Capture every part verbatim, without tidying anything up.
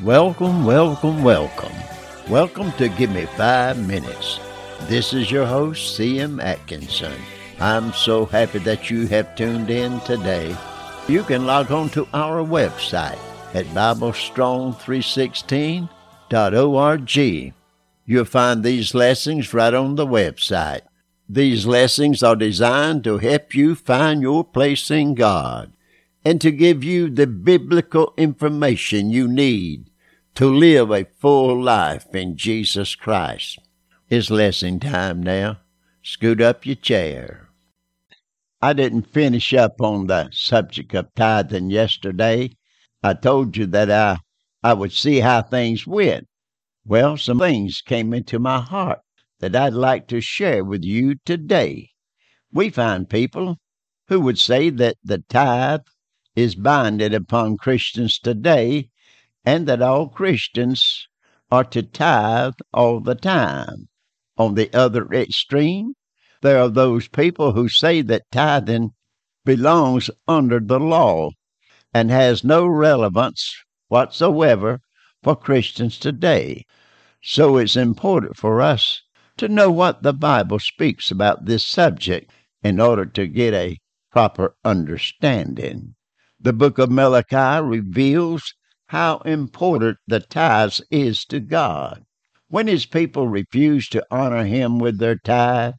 Welcome, welcome, welcome. Welcome to Give Me Five Minutes. This is your host, C M Atkinson. I'm so happy that you have tuned in today. You can log on to our website at Bible Strong three sixteen dot org. You'll find these lessons right on the website. These lessons are designed to help you find your place in God and to give you the biblical information you need to live a full life in Jesus Christ. It's lesson time now. Scoot up your chair. I didn't finish up on the subject of tithing yesterday. I told you that I, I would see how things went. Well, some things came into my heart that I'd like to share with you today. We find people who would say that the tithe is binding upon Christians today and that all Christians are to tithe all the time. On the other extreme, there are those people who say that tithing belongs under the law and has no relevance whatsoever for Christians today. So it's important for us to know what the Bible speaks about this subject in order to get a proper understanding. The book of Malachi reveals how important the tithe is to God. When his people refused to honor him with their tithe,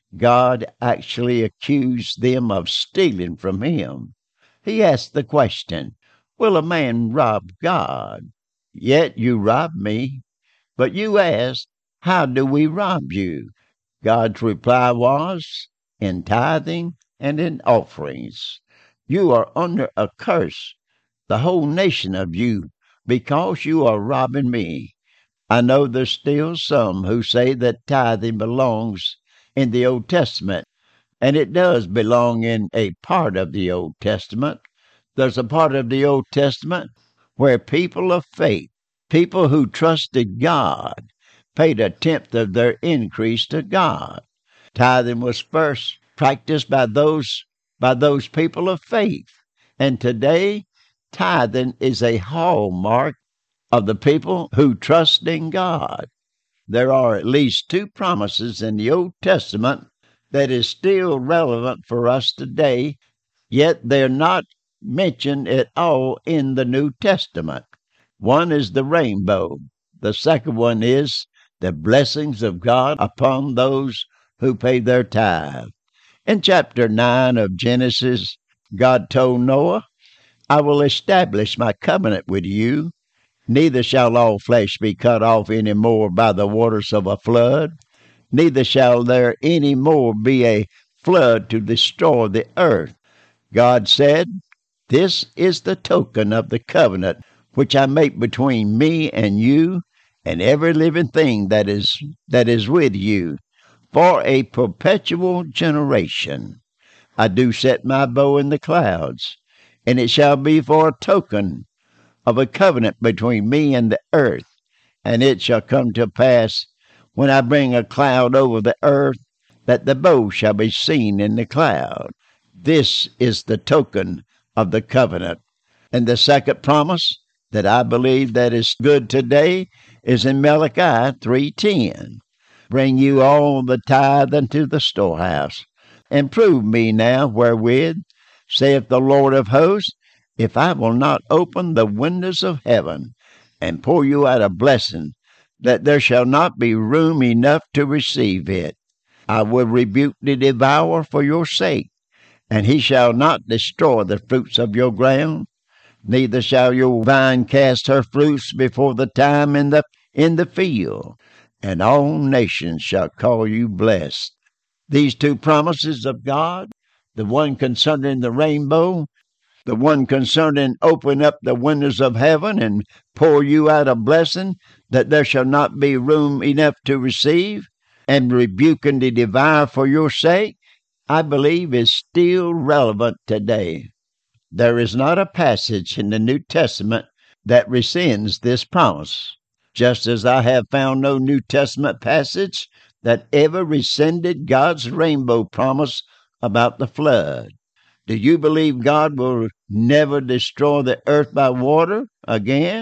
God actually accused them of stealing from him. He asked the question, "Will a man rob God? Yet you rob me." But you asked, "How do we rob you?" God's reply was, "In tithing and in offerings. You are under a curse, the whole nation of you, because you are robbing me." I know there's still some who say that tithing belongs in the Old Testament, and it does belong in a part of the Old Testament. There's a part of the Old Testament where people of faith, people who trusted God, paid a tenth of their increase to God. Tithing was first practiced by those by those people of faith, and today tithing is a hallmark of the people who trust in God. There are at least two promises in the Old Testament that is still relevant for us today, yet they're not mentioned at all in the New Testament. One is the rainbow. The second one is the blessings of God upon those who pay their tithe. In chapter nine of Genesis, God told Noah, "I will establish my covenant with you. Neither shall all flesh be cut off any more by the waters of a flood, neither shall there any more be a flood to destroy the earth." God said, "This is the token of the covenant which I make between me and you and every living thing that is that is with you, for a perpetual generation. I do set my bow in the clouds, and it shall be for a token of a covenant between me and the earth. And it shall come to pass, when I bring a cloud over the earth, that the bow shall be seen in the cloud. This is the token of the covenant." And the second promise that I believe that is good today is in Malachi three ten. "Bring you all the tithe unto the storehouse, and prove me now wherewith, saith the Lord of hosts, if I will not open the windows of heaven, and pour you out a blessing, that there shall not be room enough to receive it. I will rebuke the devourer for your sake, and he shall not destroy the fruits of your ground, neither shall your vine cast her fruits before the time in the in the field, and all nations shall call you blessed." These two promises of God, the one concerning the rainbow, the one concerning open up the windows of heaven and pour you out a blessing that there shall not be room enough to receive, and rebuking the devourer for your sake, I believe is still relevant today. There is not a passage in the New Testament that rescinds this promise, just as I have found no New Testament passage that ever rescinded God's rainbow promise about the flood. Do you believe God will never destroy the earth by water again?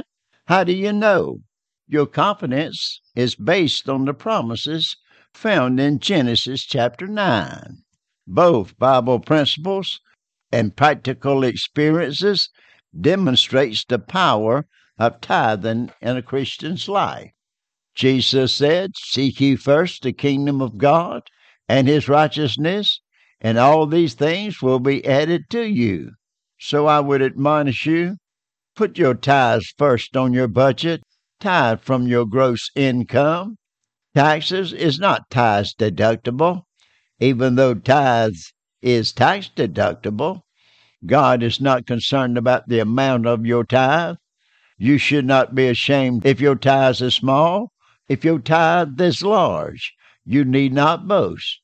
How do you know? Your confidence is based on the promises found in Genesis chapter nine. Both Bible principles and practical experiences demonstrates the power of tithing in a Christian's life. Jesus said, "Seek ye first the kingdom of God and his righteousness, and all these things will be added to you." So I would admonish you, put your tithes first on your budget. Tithe from your gross income. Taxes is not tax deductible. Even though tithes is tax deductible, God is not concerned about the amount of your tithe. You should not be ashamed if your tithe is small. If your tithe is large, you need not boast.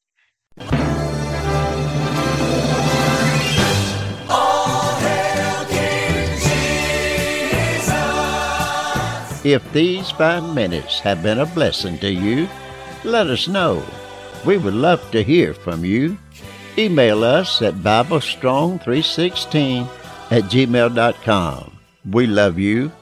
If these five minutes have been a blessing to you, let us know. We would love to hear from you. Email us at bible strong three sixteen at gmail dot com. We love you.